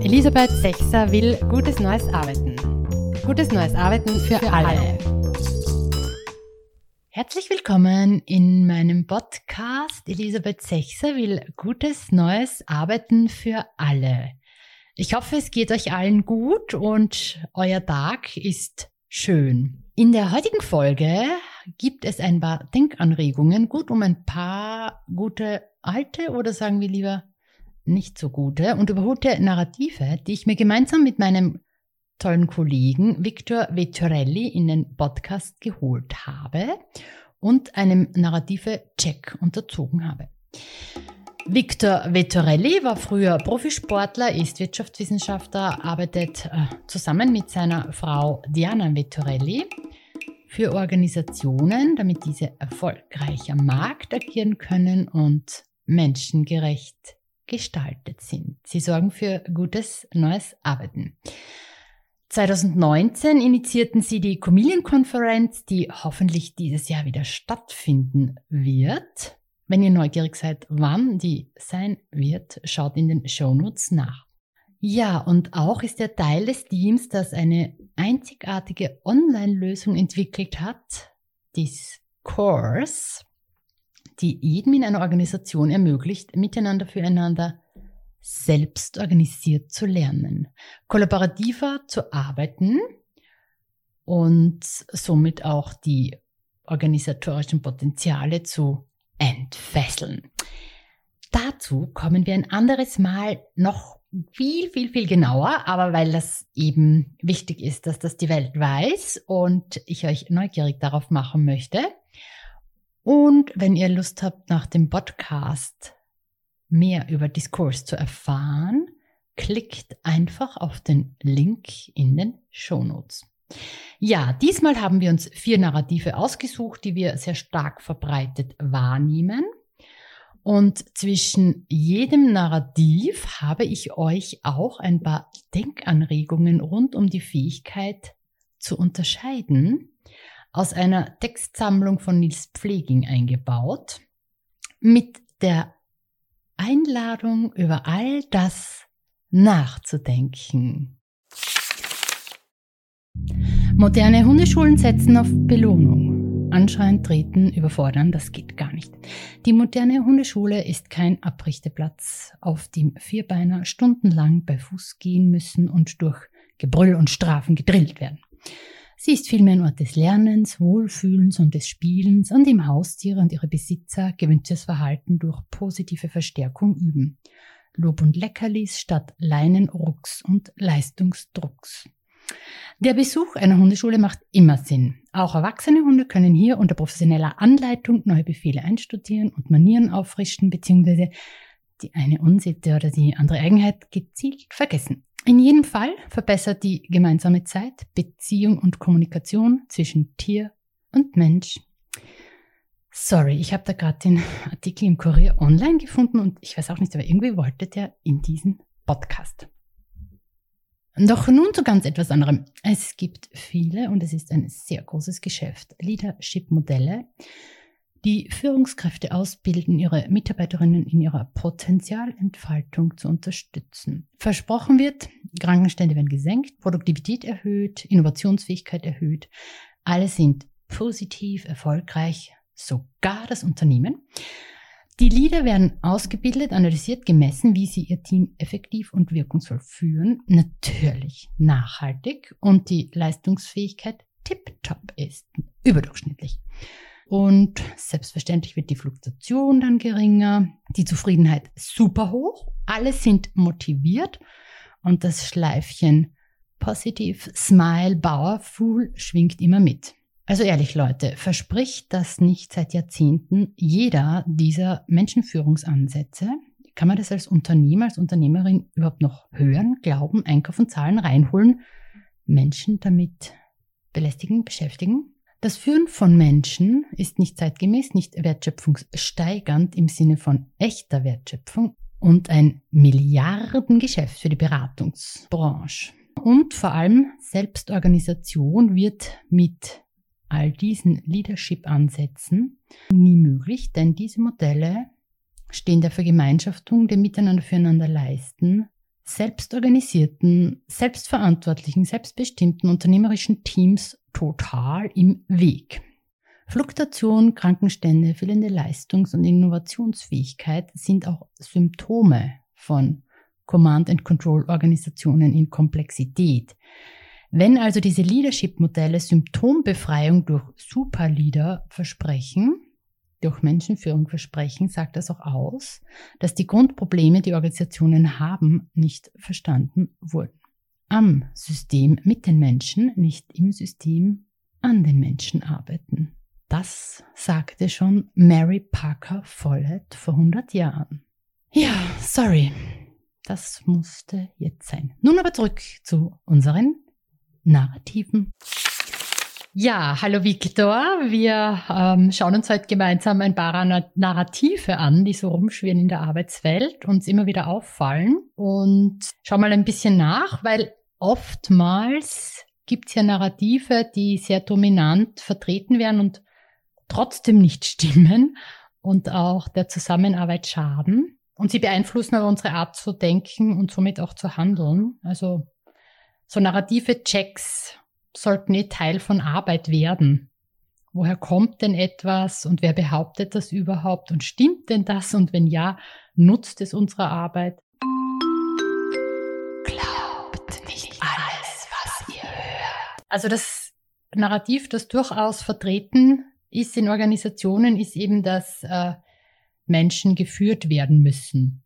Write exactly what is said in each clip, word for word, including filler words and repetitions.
Elisabeth Sechser will gutes neues Arbeiten. Gutes neues Arbeiten für, für alle. alle. Herzlich willkommen in meinem Podcast. Elisabeth Sechser will gutes neues Arbeiten für alle. Ich hoffe, es geht euch allen gut und euer Tag ist schön. In der heutigen Folge gibt es ein paar Denkanregungen, gut um ein paar gute alte oder sagen wir lieber nicht so gute und überholte Narrative, die ich mir gemeinsam mit meinem tollen Kollegen Victor Vettorelli in den Podcast geholt habe und einem Narrative-Check unterzogen habe. Victor Vettorelli war früher Profisportler, ist Wirtschaftswissenschaftler, arbeitet äh, zusammen mit seiner Frau Diana Vettorelli für Organisationen, damit diese erfolgreich am Markt agieren können und menschengerecht gestaltet sind. Sie sorgen für gutes neues Arbeiten. zwanzig neunzehn initiierten sie die Comillion-Konferenz, die hoffentlich dieses Jahr wieder stattfinden wird. Wenn ihr neugierig seid, wann die sein wird, schaut in den Shownotes nach. Ja, und auch ist er Teil des Teams, das eine einzigartige Online-Lösung entwickelt hat, Discourse, die jedem in einer Organisation ermöglicht, miteinander füreinander selbst organisiert zu lernen, kollaborativer zu arbeiten und somit auch die organisatorischen Potenziale zu entfesseln. Dazu kommen wir ein anderes Mal noch viel, viel, viel genauer, aber weil das eben wichtig ist, dass das die Welt weiß und ich euch neugierig darauf machen möchte. Und wenn ihr Lust habt, nach dem Podcast mehr über Discourse zu erfahren, klickt einfach auf den Link in den Shownotes. Ja, diesmal haben wir uns vier Narrative ausgesucht, die wir sehr stark verbreitet wahrnehmen. Und zwischen jedem Narrativ habe ich euch auch ein paar Denkanregungen rund um die Fähigkeit zu unterscheiden aus einer Textsammlung von Nils Pfleging eingebaut, mit der Einladung, über all das nachzudenken. Moderne Hundeschulen setzen auf Belohnung. Anschreien, treten, überfordern, das geht gar nicht. Die moderne Hundeschule ist kein Abrichteplatz, auf dem Vierbeiner stundenlang bei Fuß gehen müssen und durch Gebrüll und Strafen gedrillt werden. Sie ist vielmehr ein Ort des Lernens, Wohlfühlens und des Spielens, an dem Haustiere und ihre Besitzer gewünschtes Verhalten durch positive Verstärkung üben. Lob und Leckerlis statt Leinenrucks und Leistungsdrucks. Der Besuch einer Hundeschule macht immer Sinn. Auch erwachsene Hunde können hier unter professioneller Anleitung neue Befehle einstudieren und Manieren auffrischen bzw. die eine Unsitte oder die andere Eigenheit gezielt vergessen. In jedem Fall verbessert die gemeinsame Zeit, Beziehung und Kommunikation zwischen Tier und Mensch. Sorry, ich habe da gerade den Artikel im Kurier online gefunden und ich weiß auch nicht, aber irgendwie wollte der in diesen Podcast. Doch nun zu ganz etwas anderem. Es gibt viele und es ist ein sehr großes Geschäft. Leadership-Modelle, die Führungskräfte ausbilden, ihre Mitarbeiterinnen in ihrer Potenzialentfaltung zu unterstützen. Versprochen wird, Krankenstände werden gesenkt, Produktivität erhöht, Innovationsfähigkeit erhöht. Alle sind positiv, erfolgreich, sogar das Unternehmen. Die Leader werden ausgebildet, analysiert, gemessen, wie sie ihr Team effektiv und wirkungsvoll führen, natürlich nachhaltig und die Leistungsfähigkeit tipptopp ist, überdurchschnittlich. Und selbstverständlich wird die Fluktuation dann geringer, die Zufriedenheit super hoch, alle sind motiviert und das Schleifchen Positive Smile Powerful schwingt immer mit. Also ehrlich Leute, verspricht das nicht seit Jahrzehnten jeder dieser Menschenführungsansätze? Kann man das als Unternehmer, als Unternehmerin überhaupt noch hören, glauben, einkaufen, zahlen, reinholen, Menschen damit belästigen, beschäftigen? Das Führen von Menschen ist nicht zeitgemäß, nicht wertschöpfungssteigernd im Sinne von echter Wertschöpfung und ein Milliardengeschäft für die Beratungsbranche. Und vor allem Selbstorganisation wird mit all diesen Leadership-Ansätzen nie möglich, denn diese Modelle stehen der Vergemeinschaftung, dem Miteinander füreinander leisten, selbstorganisierten, selbstverantwortlichen, selbstbestimmten unternehmerischen Teams total im Weg. Fluktuation, Krankenstände, fehlende Leistungs- und Innovationsfähigkeit sind auch Symptome von Command-and-Control-Organisationen in Komplexität. Wenn also diese Leadership-Modelle Symptombefreiung durch Superleader versprechen, durch Menschenführung versprechen, sagt das auch aus, dass die Grundprobleme, die Organisationen haben, nicht verstanden wurden. Am System mit den Menschen, nicht im System an den Menschen arbeiten. Das sagte schon Mary Parker Follett vor hundert Jahren. Ja, sorry, das musste jetzt sein. Nun aber zurück zu unseren Narrativen. Ja, hallo Viktor. Wir ähm, schauen uns heute gemeinsam ein paar Narrative an, die so rumschwirren in der Arbeitswelt, uns immer wieder auffallen. Und schau mal ein bisschen nach, weil oftmals gibt es ja Narrative, die sehr dominant vertreten werden und trotzdem nicht stimmen und auch der Zusammenarbeit schaden. Und sie beeinflussen aber unsere Art zu denken und somit auch zu handeln. Also so narrative Checks sollten eh Teil von Arbeit werden. Woher kommt denn etwas und wer behauptet das überhaupt und stimmt denn das und wenn ja, nutzt es unserer Arbeit? Glaubt nicht alles, was ihr hört. Also das Narrativ, das durchaus vertreten ist in Organisationen, ist eben, dass äh, Menschen geführt werden müssen.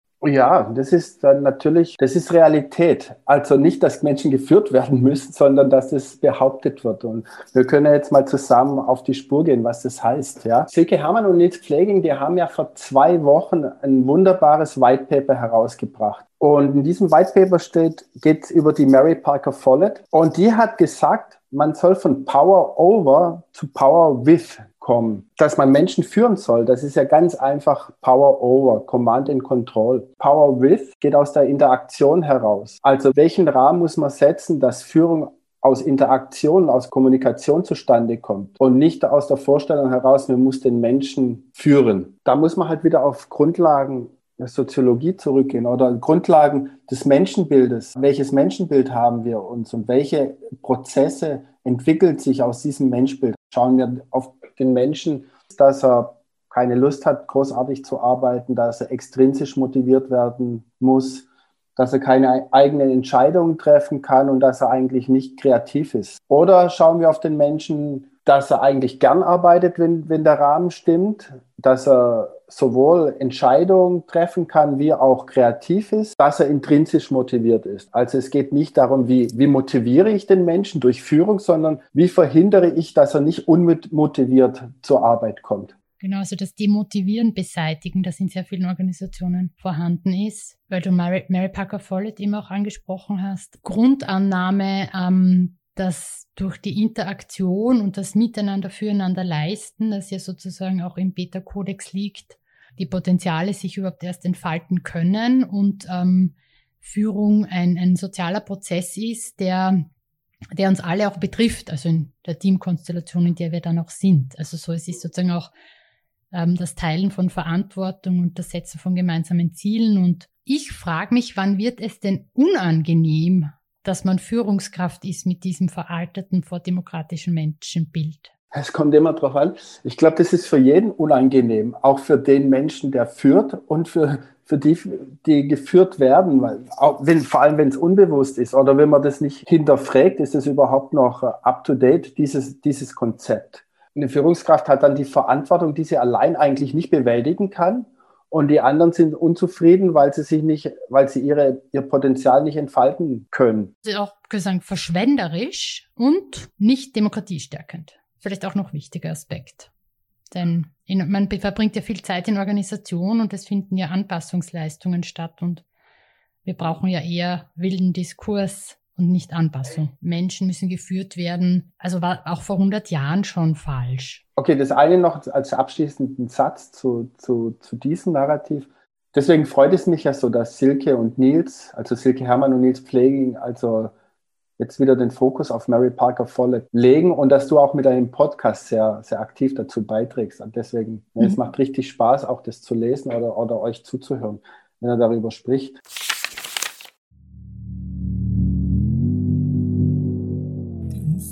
Ja, das ist dann natürlich, das ist Realität. Also nicht, dass Menschen geführt werden müssen, sondern dass es behauptet wird. Und wir können jetzt mal zusammen auf die Spur gehen, was das heißt. Ja. Silke Herrmann und Nils Pfleging, die haben ja vor zwei Wochen ein wunderbares White Paper herausgebracht. Und in diesem White Paper steht, geht es über die Mary Parker Follett. Und die hat gesagt, man soll von Power over zu Power with kommen. Dass man Menschen führen soll, das ist ja ganz einfach Power over, Command and Control. Power with geht aus der Interaktion heraus. Also welchen Rahmen muss man setzen, dass Führung aus Interaktion, aus Kommunikation zustande kommt und nicht aus der Vorstellung heraus, man muss den Menschen führen. Da muss man halt wieder auf Grundlagen der Soziologie zurückgehen oder Grundlagen des Menschenbildes. Welches Menschenbild haben wir uns und welche Prozesse entwickeln sich aus diesem Menschenbild? Schauen wir auf den Menschen, dass er keine Lust hat, großartig zu arbeiten, dass er extrinsisch motiviert werden muss, dass er keine eigenen Entscheidungen treffen kann und dass er eigentlich nicht kreativ ist. Oder schauen wir auf den Menschen, dass er eigentlich gern arbeitet, wenn, wenn der Rahmen stimmt, dass er sowohl Entscheidungen treffen kann, wie auch kreativ ist, dass er intrinsisch motiviert ist. Also es geht nicht darum, wie, wie motiviere ich den Menschen durch Führung, sondern wie verhindere ich, dass er nicht unmotiviert zur Arbeit kommt. Genau, also das Demotivieren beseitigen, das in sehr vielen Organisationen vorhanden ist, weil du Mary, Mary Parker Follett eben auch angesprochen hast. Grundannahme, ähm, dass durch die Interaktion und das Miteinander füreinander leisten, das ja sozusagen auch im Beta-Kodex liegt, die Potenziale sich überhaupt erst entfalten können und ähm, Führung ein, ein sozialer Prozess ist, der, der uns alle auch betrifft, also in der Teamkonstellation, in der wir dann auch sind. Also so, es ist sozusagen auch ähm, das Teilen von Verantwortung und das Setzen von gemeinsamen Zielen. Und ich frage mich, wann wird es denn unangenehm, dass man Führungskraft ist mit diesem veralteten, vordemokratischen Menschenbild? Es kommt immer drauf an. Ich glaube, das ist für jeden unangenehm, auch für den Menschen, der führt und für, für die, die geführt werden. Weil auch wenn, vor allem, wenn es unbewusst ist oder wenn man das nicht hinterfragt, ist es überhaupt noch up-to-date, dieses, dieses Konzept. Eine Führungskraft hat dann die Verantwortung, die sie allein eigentlich nicht bewältigen kann. Und die anderen sind unzufrieden, weil sie sich nicht, weil sie ihre, ihr Potenzial nicht entfalten können. Also auch gesagt, verschwenderisch und nicht demokratiestärkend. Vielleicht auch noch wichtiger Aspekt. Denn in, man verbringt ja viel Zeit in Organisation und es finden ja Anpassungsleistungen statt und wir brauchen ja eher wilden Diskurs und nicht Anpassung. Menschen müssen geführt werden. Also war auch vor hundert Jahren schon falsch. Okay, das eine noch als abschließenden Satz zu, zu, zu diesem Narrativ. Deswegen freut es mich ja so, dass Silke und Nils, also Silke Herrmann und Nils Pfleging, also jetzt wieder den Fokus auf Mary Parker Follett legen und dass du auch mit deinem Podcast sehr, sehr aktiv dazu beiträgst. Und deswegen, mhm. es macht richtig Spaß, auch das zu lesen oder, oder euch zuzuhören, wenn er darüber spricht.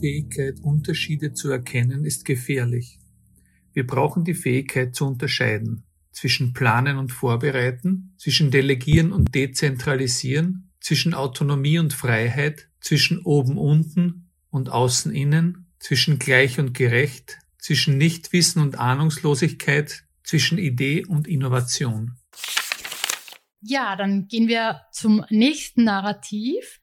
Unfähigkeit, Unterschiede zu erkennen, ist gefährlich. Wir brauchen die Fähigkeit zu unterscheiden zwischen Planen und Vorbereiten, zwischen Delegieren und Dezentralisieren, zwischen Autonomie und Freiheit, zwischen oben-unten und außen-innen, zwischen gleich und gerecht, zwischen Nichtwissen und Ahnungslosigkeit, zwischen Idee und Innovation. Ja, dann gehen wir zum nächsten Narrativ.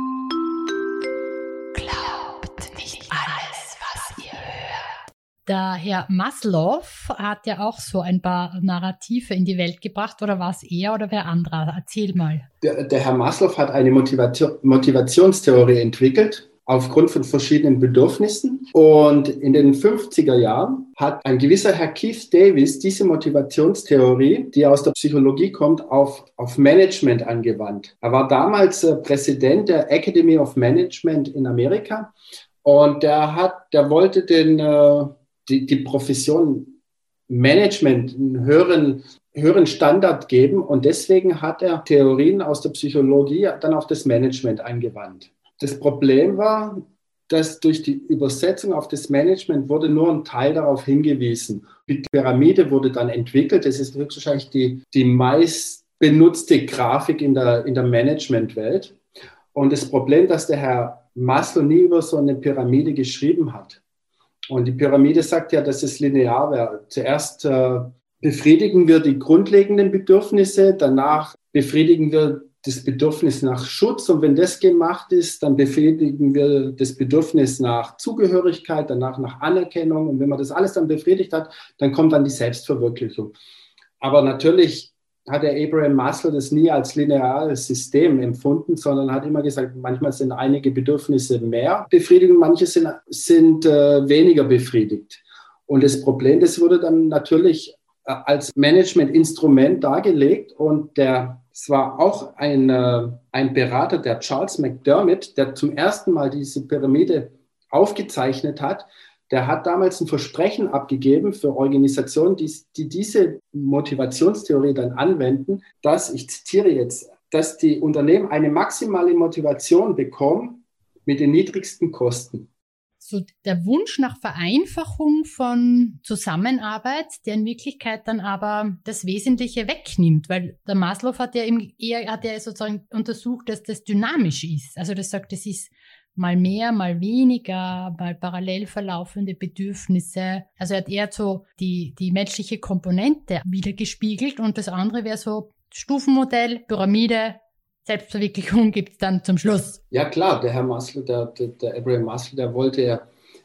Glaubt nicht alles, was ihr hört. Der Herr Maslow hat ja auch so ein paar Narrative in die Welt gebracht, oder war es er oder wer anderer? Erzähl mal. Der, der Herr Maslow hat eine Motivation, Motivationstheorie entwickelt, aufgrund von verschiedenen Bedürfnissen. Und in den fünfziger Jahren hat ein gewisser Herr Keith Davis diese Motivationstheorie, die aus der Psychologie kommt, auf, auf Management angewandt. Er war damals äh, Präsident der Academy of Management in Amerika und der hat, der wollte den, äh, die, die Profession Management einen höheren höheren Standard geben und deswegen hat er Theorien aus der Psychologie dann auf das Management angewandt. Das Problem war, dass durch die Übersetzung auf das Management wurde nur ein Teil darauf hingewiesen. Die Pyramide wurde dann entwickelt. Das ist höchstwahrscheinlich die, die meist benutzte Grafik in der, in der Managementwelt. Und das Problem, dass der Herr Maslow nie über so eine Pyramide geschrieben hat. Und die Pyramide sagt ja, dass es linear wäre. Zuerst äh, befriedigen wir die grundlegenden Bedürfnisse, danach befriedigen wir das Bedürfnis nach Schutz und wenn das gemacht ist, dann befriedigen wir das Bedürfnis nach Zugehörigkeit, danach nach Anerkennung und wenn man das alles dann befriedigt hat, dann kommt dann die Selbstverwirklichung. Aber natürlich hat der Abraham Maslow das nie als lineares System empfunden, sondern hat immer gesagt, manchmal sind einige Bedürfnisse mehr befriedigt und manche sind, sind äh, weniger befriedigt. Und das Problem, das wurde dann natürlich äh, als Managementinstrument dargelegt und der Es war auch ein, äh, ein Berater, der Charles McDermott, der zum ersten Mal diese Pyramide aufgezeichnet hat. Der hat damals ein Versprechen abgegeben für Organisationen, die, die diese Motivationstheorie dann anwenden, dass, ich zitiere jetzt, dass die Unternehmen eine maximale Motivation bekommen mit den niedrigsten Kosten. So der Wunsch nach Vereinfachung von Zusammenarbeit, der in Wirklichkeit dann aber das Wesentliche wegnimmt, weil der Maslow hat ja eben eher, hat ja sozusagen untersucht, dass das dynamisch ist. Also das sagt, es ist mal mehr, mal weniger, mal parallel verlaufende Bedürfnisse. Also er hat eher so die, die menschliche Komponente wiedergespiegelt und das andere wäre so Stufenmodell, Pyramide, Selbstverwirklichung gibt es dann zum Schluss. Ja klar, der Herr Maslow, der, der, der Abraham Maslow, der wollte ja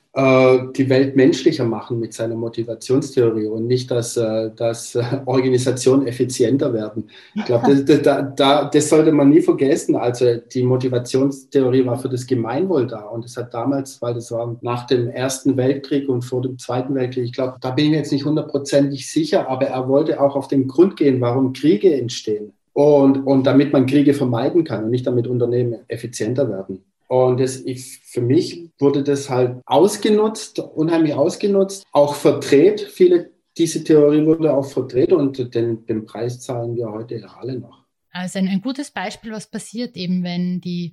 äh, die Welt menschlicher machen mit seiner Motivationstheorie und nicht, dass, äh, dass äh, Organisationen effizienter werden. Ich glaube, das, das, das, das sollte man nie vergessen. Also die Motivationstheorie war für das Gemeinwohl da und das hat damals, weil das war nach dem Ersten Weltkrieg und vor dem Zweiten Weltkrieg, ich glaube, da bin ich mir jetzt nicht hundertprozentig sicher, aber er wollte auch auf den Grund gehen, warum Kriege entstehen. Und, und damit man Kriege vermeiden kann und nicht damit Unternehmen effizienter werden. Und das, ich, für mich wurde das halt ausgenutzt, unheimlich ausgenutzt, auch verdreht. Viele, diese Theorie wurde auch verdreht und den, den Preis zahlen wir heute ja alle noch. Also ein, ein gutes Beispiel, was passiert eben, wenn die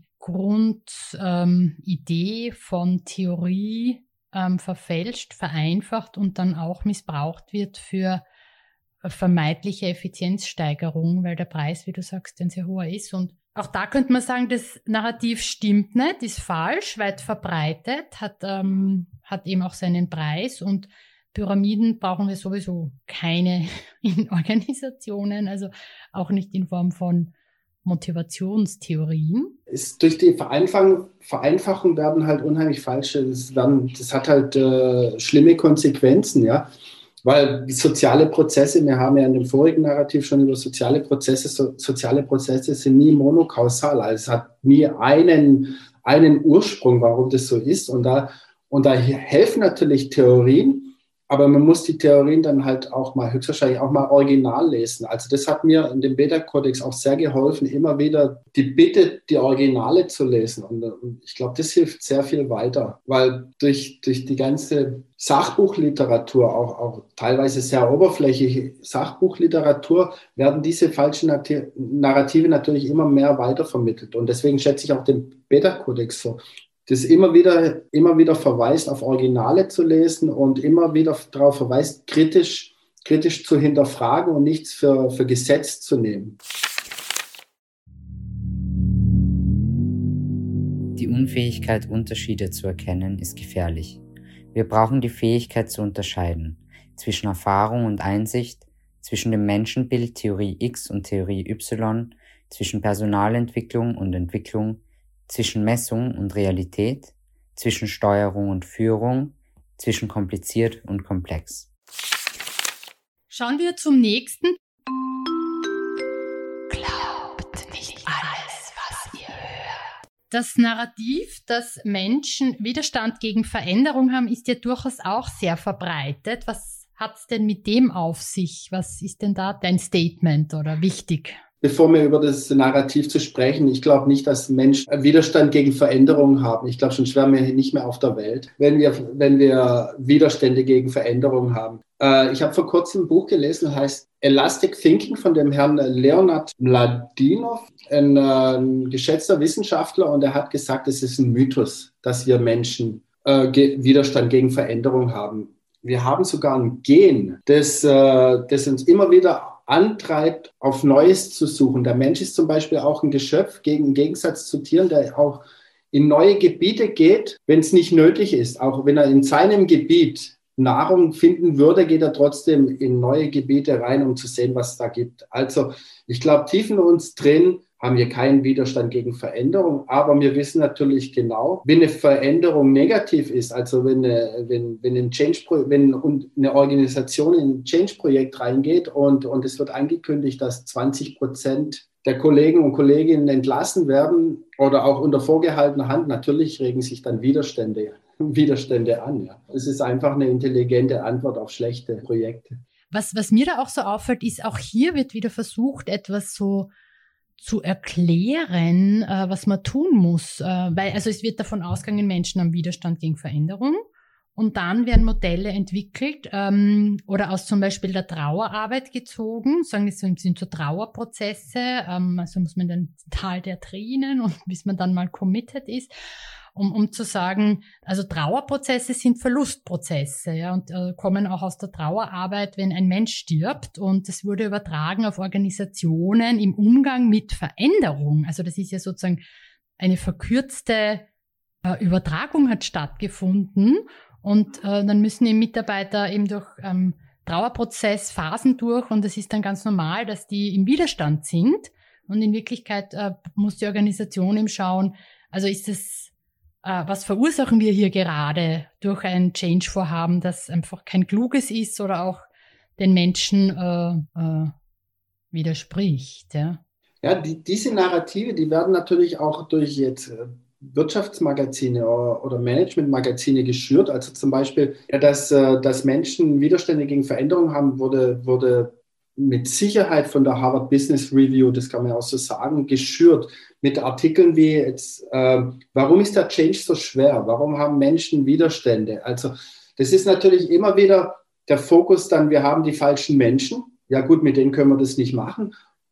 Grundidee ähm, von Theorie ähm, verfälscht, vereinfacht und dann auch missbraucht wird für vermeintliche Effizienzsteigerung, weil der Preis, wie du sagst, ein sehr hoher ist. Und auch da könnte man sagen, das Narrativ stimmt nicht, ist falsch, weit verbreitet, hat, ähm, hat eben auch seinen Preis und Pyramiden brauchen wir sowieso keine in Organisationen, also auch nicht in Form von Motivationstheorien. Ist durch die Vereinfachung, Vereinfachung werden halt unheimlich falsche, das, werden, das hat halt äh, schlimme Konsequenzen, ja. Weil soziale Prozesse, wir haben ja in dem vorigen Narrativ schon über soziale Prozesse, so, soziale Prozesse sind nie monokausal, also es hat nie einen, einen Ursprung, warum das so ist. Und da, und da helfen natürlich Theorien, aber man muss die Theorien dann halt auch mal, höchstwahrscheinlich auch mal original lesen. Also das hat mir in dem Beta-Kodex auch sehr geholfen, immer wieder die Bitte, die Originale zu lesen. Und, und ich glaube, das hilft sehr viel weiter, weil durch, durch die ganze Sachbuchliteratur, auch, auch teilweise sehr oberflächliche Sachbuchliteratur, werden diese falschen Narrative natürlich immer mehr weitervermittelt. Und deswegen schätze ich auch den Beta-Kodex so. das immer wieder, immer wieder verweist, auf Originale zu lesen und immer wieder darauf verweist, kritisch, kritisch zu hinterfragen und nichts für, für Gesetz zu nehmen. Die Unfähigkeit, Unterschiede zu erkennen, ist gefährlich. Wir brauchen die Fähigkeit zu unterscheiden zwischen Erfahrung und Einsicht, zwischen dem Menschenbild Theorie X und Theorie Y, zwischen Personalentwicklung und Entwicklung, zwischen Messung und Realität, zwischen Steuerung und Führung, zwischen kompliziert und komplex. Schauen wir zum nächsten. Glaubt nicht alles, was ihr hört. Das Narrativ, dass Menschen Widerstand gegen Veränderung haben, ist ja durchaus auch sehr verbreitet. Was hat's denn mit dem auf sich? Was ist denn da dein Statement oder wichtig? Bevor wir über das Narrativ zu sprechen, ich glaube nicht, dass Menschen Widerstand gegen Veränderungen haben. Ich glaube, sonst wären wir nicht mehr auf der Welt, wenn wir, wenn wir Widerstände gegen Veränderungen haben. Äh, ich habe vor kurzem ein Buch gelesen, heißt Elastic Thinking von dem Herrn Leonard Mladinov, ein, äh, ein geschätzter Wissenschaftler, und er hat gesagt, es ist ein Mythos, dass wir Menschen äh, ge- Widerstand gegen Veränderungen haben. Wir haben sogar ein Gen, das, äh, das uns immer wieder antreibt, auf Neues zu suchen. Der Mensch ist zum Beispiel auch ein Geschöpf, gegen, im Gegensatz zu Tieren, der auch in neue Gebiete geht, wenn es nicht nötig ist. Auch wenn er in seinem Gebiet Nahrung finden würde, geht er trotzdem in neue Gebiete rein, um zu sehen, was es da gibt. Also ich glaube, tief in uns drin haben wir keinen Widerstand gegen Veränderung, aber wir wissen natürlich genau, wenn eine Veränderung negativ ist, also wenn eine, wenn, wenn ein Change, wenn eine Organisation in ein Change-Projekt reingeht und, und es wird angekündigt, dass zwanzig Prozent der Kollegen und Kolleginnen entlassen werden oder auch unter vorgehaltener Hand, natürlich regen sich dann Widerstände, Widerstände an. Ja. Es ist einfach eine intelligente Antwort auf schlechte Projekte. Was, was mir da auch so auffällt, ist, auch hier wird wieder versucht, etwas so zu erklären, äh, was man tun muss. Äh, weil, also es wird davon ausgegangen, Menschen haben Widerstand gegen Veränderung. Und dann werden Modelle entwickelt ähm, oder aus zum Beispiel der Trauerarbeit gezogen, sagen, das sind so Trauerprozesse, ähm, also muss man dann Tal der Tränen und bis man dann mal committed ist, um, um zu sagen, also Trauerprozesse sind Verlustprozesse, ja, und äh, kommen auch aus der Trauerarbeit, wenn ein Mensch stirbt, und das wurde übertragen auf Organisationen im Umgang mit Veränderung. Also das ist ja sozusagen eine verkürzte äh, Übertragung hat stattgefunden. Und äh, dann müssen eben Mitarbeiter eben durch ähm, Trauerprozess Phasen durch, und es ist dann ganz normal, dass die im Widerstand sind. Und in Wirklichkeit äh, muss die Organisation eben schauen, also ist es, äh, was verursachen wir hier gerade durch ein Change-Vorhaben, das einfach kein kluges ist oder auch den Menschen äh, äh, widerspricht. Ja, ja die, diese Narrative, die werden natürlich auch durch jetzt äh, Wirtschaftsmagazine oder Managementmagazine geschürt. Also zum Beispiel, ja, dass, dass Menschen Widerstände gegen Veränderung haben, wurde, wurde mit Sicherheit von der Harvard Business Review, das kann man auch so sagen, geschürt mit Artikeln wie jetzt, äh, warum ist der Change so schwer? Warum haben Menschen Widerstände? Also das ist natürlich immer wieder der Fokus dann, wir haben die falschen Menschen. Ja gut, mit denen können wir das nicht machen.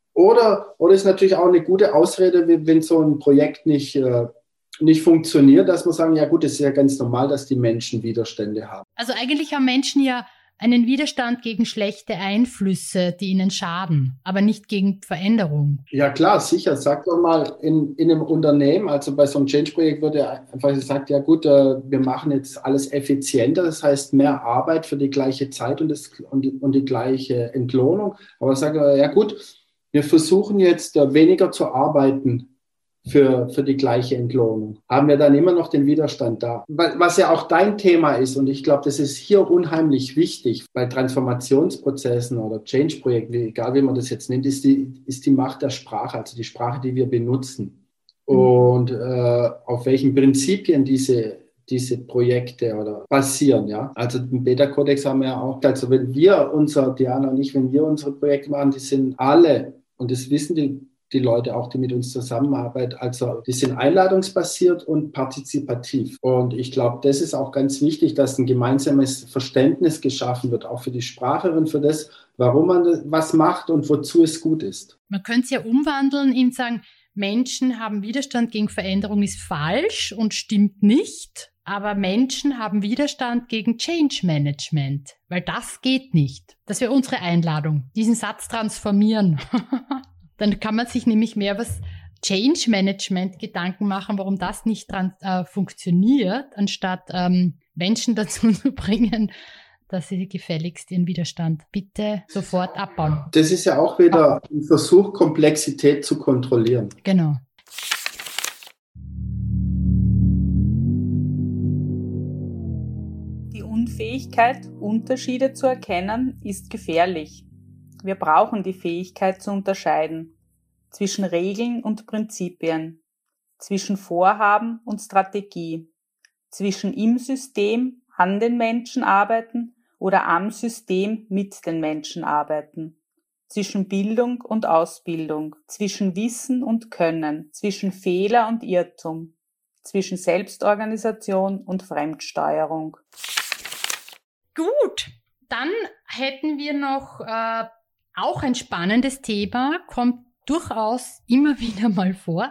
Oder, oder ist natürlich auch eine gute Ausrede, wenn so ein Projekt nicht äh, nicht funktioniert, dass man sagen, ja gut, es ist ja ganz normal, dass die Menschen Widerstände haben. Also eigentlich haben Menschen ja einen Widerstand gegen schlechte Einflüsse, die ihnen schaden, aber nicht gegen Veränderung. Ja klar, sicher. Sag doch mal, in, in einem Unternehmen, also bei so einem Change-Projekt wird ja einfach gesagt, ja gut, äh, wir machen jetzt alles effizienter, das heißt mehr Arbeit für die gleiche Zeit und, das, und, und die gleiche Entlohnung. Aber sag ja gut, wir versuchen jetzt äh, weniger zu arbeiten Für, für die gleiche Entlohnung. Haben wir dann immer noch den Widerstand da. Was ja auch dein Thema ist, und ich glaube, das ist hier unheimlich wichtig, bei Transformationsprozessen oder Change-Projekten, egal wie man das jetzt nennt, ist die, ist die Macht der Sprache, also die Sprache, die wir benutzen. Und äh, auf welchen Prinzipien diese, diese Projekte oder basieren. Ja? Also den Beta-Kodex haben wir ja auch. Also wenn wir unser, Diana und ich, wenn wir unsere Projekte machen, die sind alle, und das wissen die die Leute auch, die mit uns zusammenarbeiten. Also die sind einladungsbasiert und partizipativ. Und ich glaube, das ist auch ganz wichtig, dass ein gemeinsames Verständnis geschaffen wird, auch für die Sprache und für das, warum man was macht und wozu es gut ist. Man könnte es ja umwandeln und sagen, Menschen haben Widerstand gegen Veränderung ist falsch und stimmt nicht. Aber Menschen haben Widerstand gegen Change Management, weil das geht nicht. Das wäre unsere Einladung, diesen Satz transformieren. Dann kann man sich nämlich mehr was Change Management Gedanken machen, warum das nicht dran, äh, funktioniert, anstatt ähm, Menschen dazu zu bringen, dass sie gefälligst ihren Widerstand bitte sofort abbauen. Das ist ja auch wieder ein Versuch, Komplexität zu kontrollieren. Genau. Die Unfähigkeit, Unterschiede zu erkennen, ist gefährlich. Wir brauchen die Fähigkeit zu unterscheiden zwischen Regeln und Prinzipien, zwischen Vorhaben und Strategie, zwischen im System an den Menschen arbeiten oder am System mit den Menschen arbeiten, zwischen Bildung und Ausbildung, zwischen Wissen und Können, zwischen Fehler und Irrtum, zwischen Selbstorganisation und Fremdsteuerung. Gut, dann hätten wir noch äh, auch ein spannendes Thema, kommt durchaus immer wieder mal vor.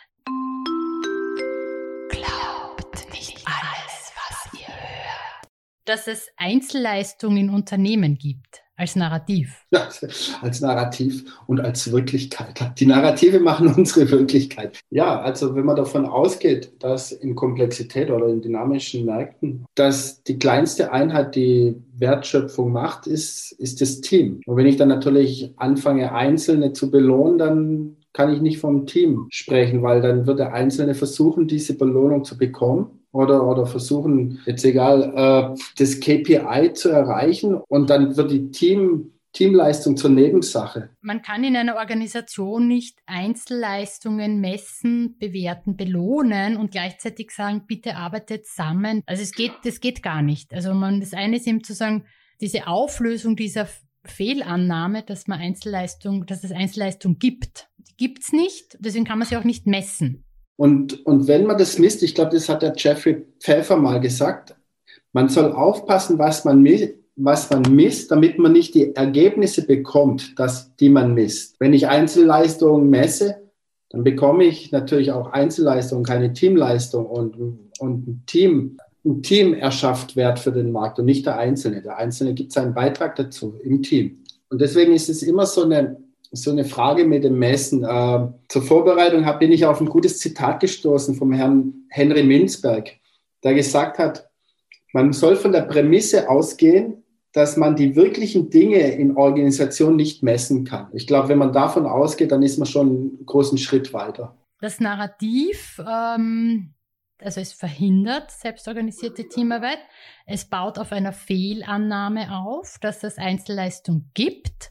Glaubt nicht alles, was ihr hört. Dass es Einzelleistungen in Unternehmen gibt, als Narrativ. Ja, als Narrativ und als Wirklichkeit. Die Narrative machen unsere Wirklichkeit. Ja, also wenn man davon ausgeht, dass in Komplexität oder in dynamischen Märkten, dass die kleinste Einheit die Wertschöpfung macht, ist, ist das Team. Und wenn ich dann natürlich anfange, Einzelne zu belohnen, dann kann ich nicht vom Team sprechen, weil dann wird der Einzelne versuchen, diese Belohnung zu bekommen. Oder, oder versuchen, jetzt egal, äh, das K P I zu erreichen und dann wird die Team, Teamleistung zur Nebensache. Man kann in einer Organisation nicht Einzelleistungen messen, bewerten, belohnen und gleichzeitig sagen, bitte arbeitet zusammen. Also es geht, das geht gar nicht. Also man, das eine ist eben zu sagen, diese Auflösung dieser Fehlannahme, dass man Einzelleistung, dass es Einzelleistung gibt. Die gibt's nicht, deswegen kann man sie auch nicht messen. Und, und wenn man das misst, ich glaube, das hat der Jeffrey Pfeffer mal gesagt, man soll aufpassen, was man, was man misst, damit man nicht die Ergebnisse bekommt, dass, die man misst. Wenn ich Einzelleistungen messe, dann bekomme ich natürlich auch Einzelleistungen, keine Teamleistung. Und, und ein Team, ein Team erschafft Wert für den Markt und nicht der Einzelne. Der Einzelne gibt seinen Beitrag dazu im Team. Und deswegen ist es immer so eine... So eine Frage mit dem Messen. Äh, zur Vorbereitung hab, bin ich auf ein gutes Zitat gestoßen vom Herrn Henry Mintzberg, der gesagt hat, man soll von der Prämisse ausgehen, dass man die wirklichen Dinge in Organisationen nicht messen kann. Ich glaube, wenn man davon ausgeht, dann ist man schon einen großen Schritt weiter. Das Narrativ, ähm, also es verhindert selbstorganisierte Teamarbeit. Es baut auf einer Fehlannahme auf, dass es Einzelleistung gibt.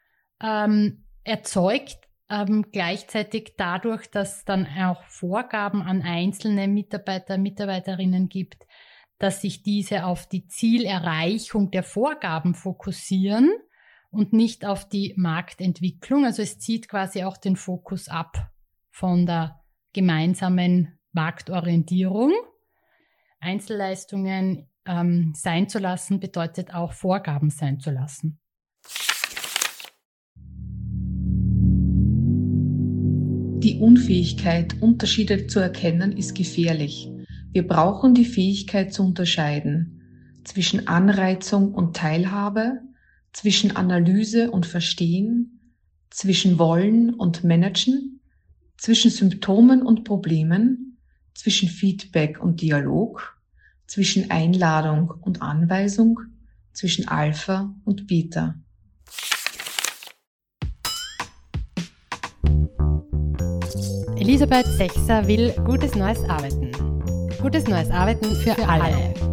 Ähm, erzeugt ähm, gleichzeitig dadurch, dass dann auch Vorgaben an einzelne Mitarbeiter, Mitarbeiterinnen gibt, dass sich diese auf die Zielerreichung der Vorgaben fokussieren und nicht auf die Marktentwicklung. Also es zieht quasi auch den Fokus ab von der gemeinsamen Marktorientierung. Einzelleistungen ähm, sein zu lassen, bedeutet auch Vorgaben sein zu lassen. Die Unfähigkeit, Unterschiede zu erkennen, ist gefährlich. Wir brauchen die Fähigkeit zu unterscheiden zwischen Anreizung und Teilhabe, zwischen Analyse und Verstehen, zwischen Wollen und Managen, zwischen Symptomen und Problemen, zwischen Feedback und Dialog, zwischen Einladung und Anweisung, zwischen Alpha und Beta. Elisabeth Sechser will gutes neues Arbeiten. Gutes neues Arbeiten für, für alle. alle.